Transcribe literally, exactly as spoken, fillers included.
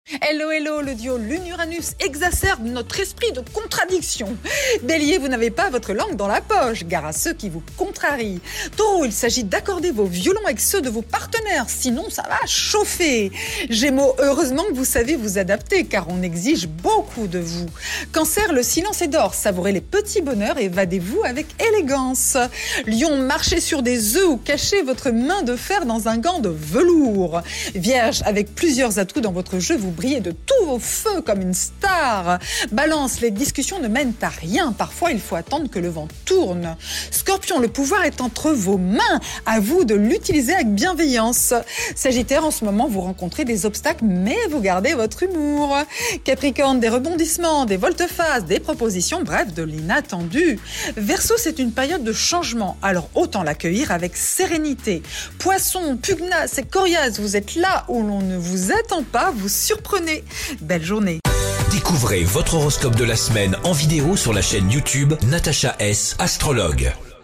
Hello, hello, le duo Lune-Uranus exacerbe notre esprit de contradiction. Bélier, vous n'avez pas votre langue dans la poche, gare à ceux qui vous contrarient. Taureau, il s'agit d'accorder vos violons avec ceux de vos partenaires, sinon ça va chauffer. Gémeaux, heureusement que vous savez vous adapter, car on exige beaucoup de vous. Cancer, le silence est d'or, savourez les petits bonheurs et évadez-vous avec élégance. Lion, marchez sur des œufs ou cachez votre main de fer dans un gant de velours. Vierge, avec plusieurs atouts dans votre jeu, vous brillez de tous vos feux comme une star. Balance, les discussions ne mènent à rien. Parfois, il faut attendre que le vent tourne. Scorpion, le pouvoir est entre vos mains. À vous de l'utiliser avec bienveillance. Sagittaire, en ce moment, vous rencontrez des obstacles, mais vous gardez votre humour. Capricorne, des rebondissements, des volte-face, des propositions, bref, de l'inattendu. Verseau, c'est une période de changement, alors autant l'accueillir avec sérénité. Poisson, pugnace et coriace, vous êtes là où l'on ne vous attend pas, vous surprenez. Belle journée. Découvrez votre horoscope de la semaine en vidéo sur la chaîne YouTube Natacha S, astrologue.